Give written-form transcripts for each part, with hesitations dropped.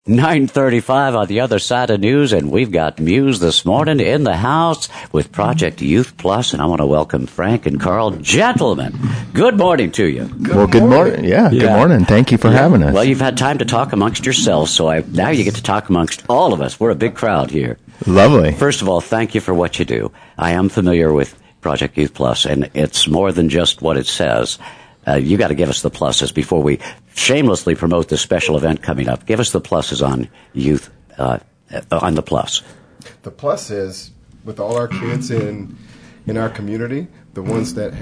9:35 on the other side of news, and we've got Muse this morning in the house with Project Youth Plus, and I want to welcome Frank and Carl. Gentlemen, good morning to you. Good morning. Yeah, good morning. Thank you for having us. Well, you've had time to talk amongst yourselves, so now you get to talk amongst all of us. We're a big crowd here. Lovely. First of all, thank you for what you do. I am familiar with Project Youth Plus, and it's more than just what it says. You got to give us the pluses before we shamelessly promote this special event coming up. Give us the pluses on youth, on the plus. The plus is, with all our kids in our community, the ones that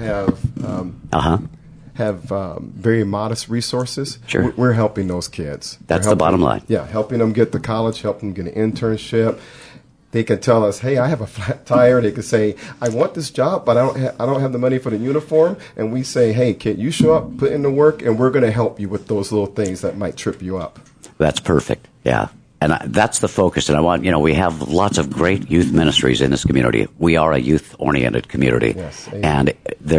have very modest resources, sure, we're helping those kids. That's the bottom line. Yeah, helping them get to college, helping them get an internship. They can tell us, hey, I have a flat tire. They can say, I want this job, but I don't have the money for the uniform. And we say, hey, kid, you show up, put in the work, and we're going to help you with those little things that might trip you up. That's perfect. Yeah. And that's the focus. And I want, we have lots of great youth ministries in this community. We are a youth-oriented community. Yes. And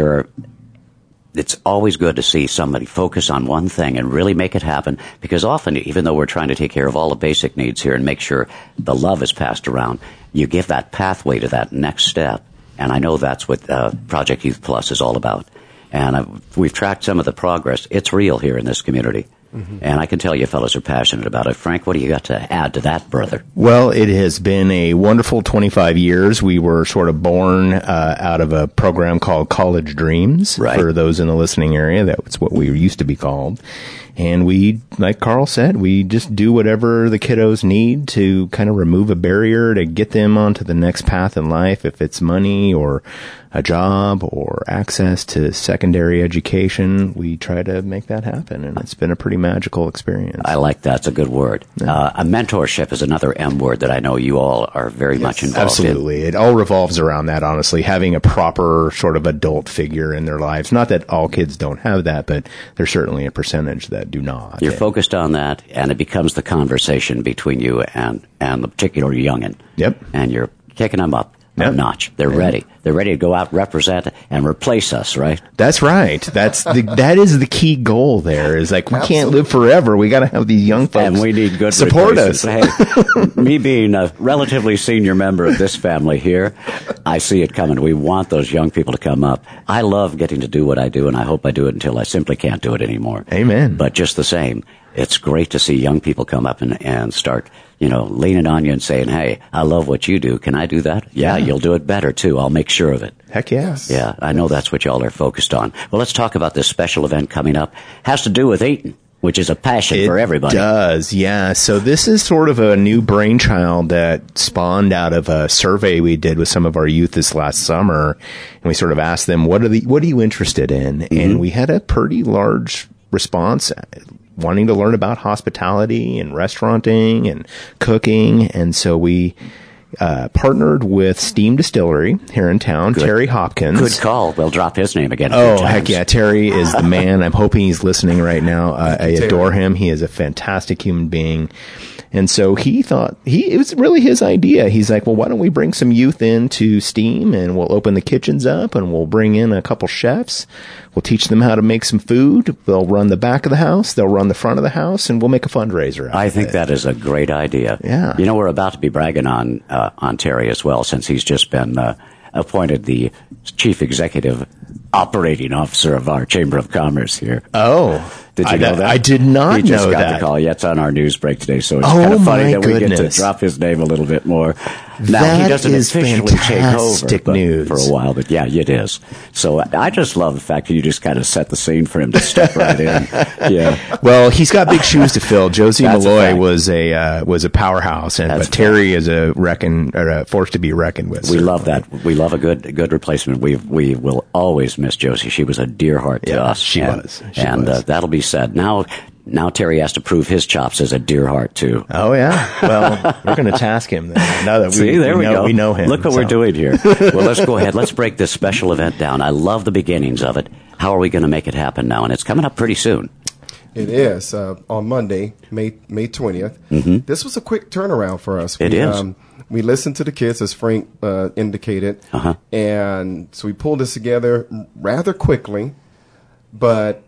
it's always good to see somebody focus on one thing and really make it happen, because often, even though we're trying to take care of all the basic needs here and make sure the love is passed around, you give that pathway to that next step. And I know that's what Project Youth Plus is all about. And we've tracked some of the progress. It's real here in this community. Mm-hmm. And I can tell you fellows are passionate about it. Frank, what do you got to add to that, brother? Well, it has been a wonderful 25 years. We were sort of born out of a program called College Dreams. Right. For those in the listening area. That's what we used to be called. And we, like Carl said, we just do whatever the kiddos need to kind of remove a barrier to get them onto the next path in life. If it's money or a job or access to secondary education, we try to make that happen. And it's been a pretty magical experience. I like that. It's a good word. Yeah. A mentorship is another M word that I know you all are very much involved absolutely. in. It all revolves around that, honestly, having a proper sort of adult figure in their lives. Not that all kids don't have that, but there's certainly a percentage that do not. You're focused on that, and it becomes the conversation between you and the particular youngin'. Yep. And you're kicking them up a notch. They're ready. They're ready to go out, represent, and replace us, right? That's right. That is the key goal there, is like, we can't live forever. We got to have these young folks. And we need good support us. Hey, me being a relatively senior member of this family here, I see it coming. We want those young people to come up. I love getting to do what I do, and I hope I do it until I simply can't do it anymore. Amen. But just the same, it's great to see young people come up and start, leaning on you and saying, hey, I love what you do. Can I do that? Yeah, you'll do it better, too. I'll make sure of it. Heck yes. Yeah, I know that's what y'all are focused on. Well, let's talk about this special event coming up. Has to do with eating, which is a passion for everybody. It does, yeah. So this is sort of a new brainchild that spawned out of a survey we did with some of our youth this last summer. And we sort of asked them, what are you interested in? Mm-hmm. And we had a pretty large response, wanting to learn about hospitality and restauranting and cooking. And so we partnered with Steam Distillery here in town. Good. Terry Hopkins. Good call. We'll drop his name again. Oh, heck yeah. Terry is the man. I'm hoping he's listening right now. I adore him. He is a fantastic human being. And so he thought, it was really his idea. He's like, well, why don't we bring some youth into Steam, and we'll open the kitchens up, and we'll bring in a couple chefs. We'll teach them how to make some food. They'll run the back of the house. They'll run the front of the house, and we'll make a fundraiser out I of think it. that is a great idea. Yeah. We're about to be bragging on Terry as well, since he's just been appointed the chief executive operating officer of our Chamber of Commerce here. Oh. Did you know that? I did not know that. He just got the call. Yeah, it's on our news break today, so it's kind of funny that we get to drop his name a little bit more. Now, he doesn't officially take over news. For a while, but yeah, it is. So I just love the fact that you just kind of set the scene for him to step right in. Yeah. Well, he's got big shoes to fill. Josie Malloy was a powerhouse, but Terry is a force to be reckoned with. We love that. We love a good replacement. We will always miss Josie. She was a dear heart to us. She was. That'll be said. Now Terry has to prove his chops as a dear heart, too. Oh, yeah. Well, we're going to task him then. Now that we know him. Look what we're doing here. Well, let's go ahead. Let's break this special event down. I love the beginnings of it. How are we going to make it happen now? And it's coming up pretty soon. It is. On Monday, May 20th. Mm-hmm. This was a quick turnaround for us. It is. We listened to the kids, as Frank indicated. And so we pulled this together rather quickly. But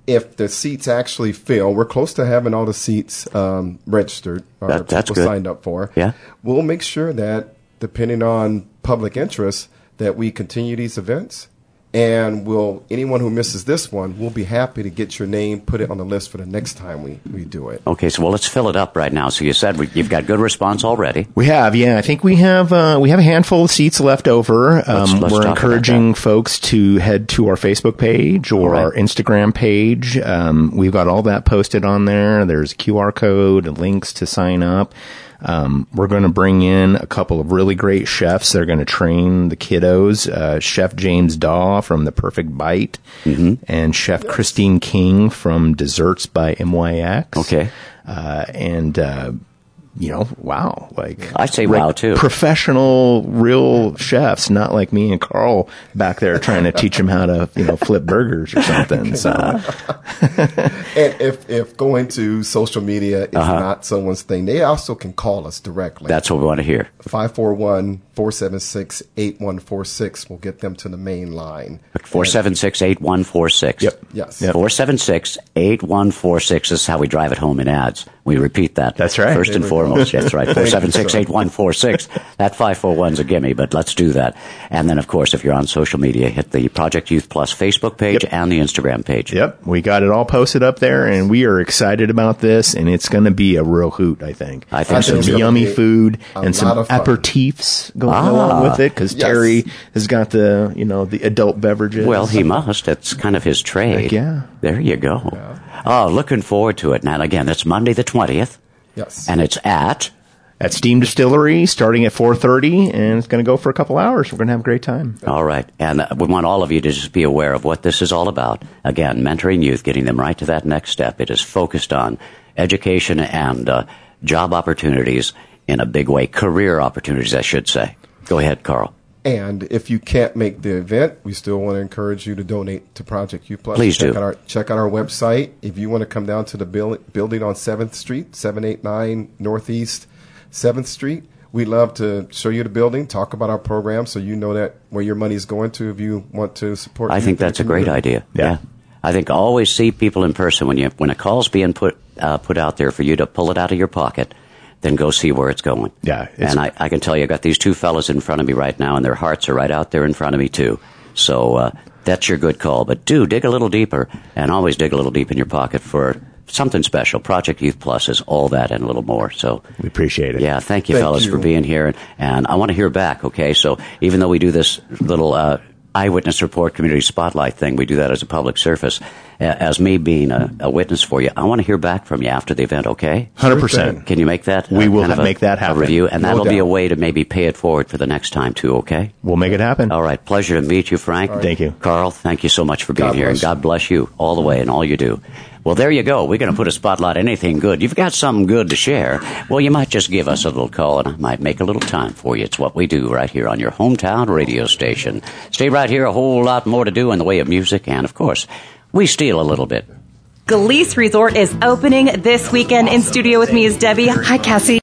if the seats actually fill, we're close to having all the seats registered or That's people good. signed up for. Yeah. We'll make sure that, depending on public interest, that we continue these events. And anyone who misses this one, we'll be happy to get your name, put it on the list for the next time we do it. Okay, so let's fill it up right now. So you said you've got good response already. We have, yeah. I think we have a handful of seats left over. Let's We're talk encouraging about that. folks to head to our Facebook page or All right. our Instagram page. We've got all that posted on there. There's a QR code and links to sign up. We're going to bring in a couple of really great chefs. They're going to train the kiddos. Chef James Daw from The Perfect Bite and Chef Christine King from Desserts by MYX. Okay. Wow. Like, I say wow, too. Professional, real chefs, not like me and Carl back there trying to teach them how to, flip burgers or something. So, And if going to social media is not someone's thing, they also can call us directly. That's what we want to hear. 541-476-8146 will get them to the main line. 476-8146. Yep. Yes. Yep. 476-8146 is how we drive it home in ads. We repeat that. That's right. First and There we go. foremost. That's right. Thank you, 476-8146. That 541's a gimme, but let's do that. And then, of course, if you're on social media, hit the Project Youth Plus Facebook page Yep. and the Instagram page. Yep. We got it all posted up there, and we are excited about this, and it's going to be a real hoot, I think. I think so, Some it's gonna yummy be food a and some lot of fun. aperitifs going along with it, because Yes. Terry has got the adult beverages. Well, he must. It's kind of his trade. Heck yeah. There you go. Oh, looking forward to it. Now, again, that's Monday the 20th, Yes. and it's at... At Steam Distillery, starting at 4:30, and it's going to go for a couple hours. We're going to have a great time. All right. And we want all of you to just be aware of what this is all about. Again, mentoring youth, getting them right to that next step. It is focused on education and job opportunities in a big way. Career opportunities, I should say. Go ahead, Carl. And if you can't make the event, we still want to encourage you to donate to Project U Plus. Please check do. Check out our website. If you want to come down to the building on 7th Street, 789 Northeast 7th Street, we'd love to show you the building, talk about our program, so you know that where your money is going to if you want to support. I youth think in the that's a great community. idea. Yeah. I think always see people in person when a call's being put out there for you to pull it out of your pocket. Then go see where it's going. Yeah, And I can tell you, I got these two fellas in front of me right now, and their hearts are right out there in front of me, too. So that's your good call. But do dig a little deeper, and always dig a little deep in your pocket for something special. Project Youth Plus is all that and a little more. So We appreciate it. yeah, thank you, Thank fellas, you. for being here. And I want to hear back, okay? So even though we do this little eyewitness report community spotlight thing, we do that as a public service. As me being a witness for you, I want to hear back from you after the event, okay? 100%. Can you make that? We will kind of make that happen. A review, and No that'll be a doubt. way to maybe pay it forward for the next time, too, okay? We'll make it happen. All right. Pleasure to meet you, Frank. Thank you. Carl, thank you so much for being God here, and bless you. God bless you all the way and all you do. Well, there you go. We're going to put a spotlight on anything good. You've got something good to share. Well, you might just give us a little call, and I might make a little time for you. It's what we do right here on your hometown radio station. Stay right here. A whole lot more to do in the way of music, and, of course, we steal a little bit. Gleese Resort is opening this weekend. In studio with me is Debbie. Hi, Cassie.